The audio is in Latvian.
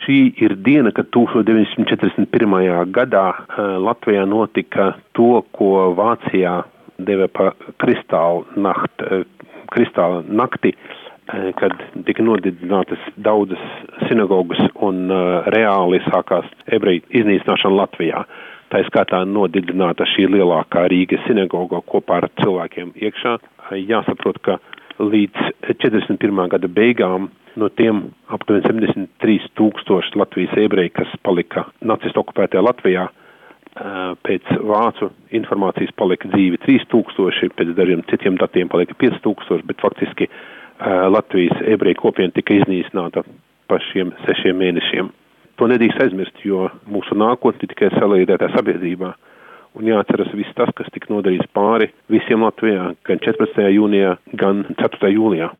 Šī ir diena, kad 1941. gadā Latvijā notika to, ko Vācijā deva pa kristāla nakti, kad tika nodedzinātas daudzas sinagogas un reāli sākās ebreju iznīcināšana Latvijā. Tā skaitā nodedzināta šī lielākā Rīgas sinagoga kopā ar cilvēkiem iekšā. Jāsaprot, ka līdz 41. gada beigām no tiem aptuveni 73,000 Latvijas ebreji, kas palika nacistu okupētajā Latvijā, pēc vācu informācijas palika dzīvi 3,000, pēc dažiem citiem datiem palika 5,000, bet faktiski Latvijas ebreju kopiena tika iznīcināta pa šiem 6 mēnešiem. To nedrīkst aizmirst, jo mūsu nākotne tikai saliedētā sabiedrībā. Un jāatceras viss tas, kas tika nodarīts pāri visiem Latvijā, gan 14. jūnijā, gan 4. jūlijā.